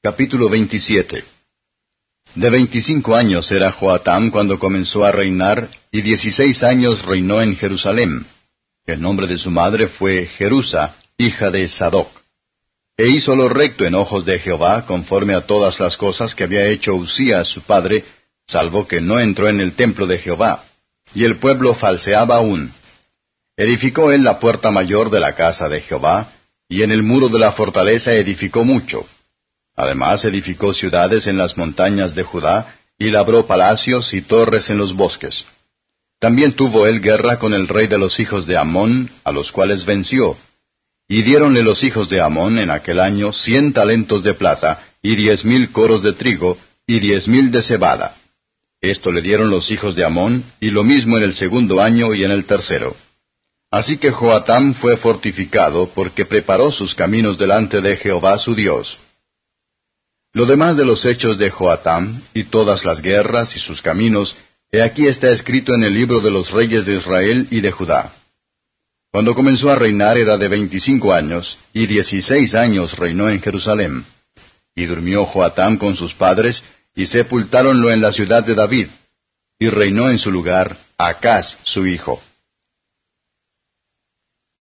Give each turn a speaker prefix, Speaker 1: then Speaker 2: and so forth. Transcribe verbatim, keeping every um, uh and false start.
Speaker 1: Capítulo veintisiete. De veinticinco años era Joatam cuando comenzó a reinar, y dieciséis años reinó en Jerusalem. El nombre de su madre fue Jerusa, hija de Sadoc. E hizo lo recto en ojos de Jehová, conforme a todas las cosas que había hecho Usías su padre, salvo que no entró en el templo de Jehová. Y el pueblo falseaba aún. Edificó él la puerta mayor de la casa de Jehová, y en el muro de la fortaleza edificó mucho. Además edificó ciudades en las montañas de Judá, y labró palacios y torres en los bosques. También tuvo él guerra con el rey de los hijos de Amón, a los cuales venció. Y diéronle los hijos de Amón en aquel año cien talentos de plata, y diez mil coros de trigo, y diez mil de cebada. Esto le dieron los hijos de Amón, y lo mismo en el segundo año y en el tercero. Así que Joatam fue fortificado, porque preparó sus caminos delante de Jehová su Dios. Lo demás de los hechos de Joatam, y todas las guerras y sus caminos, he aquí está escrito en el libro de los reyes de Israel y de Judá. Cuando comenzó a reinar era de veinticinco años, y dieciséis años reinó en Jerusalem. Y durmió Joatam con sus padres, y sepultáronlo en la ciudad de David, y reinó en su lugar Acaz su hijo.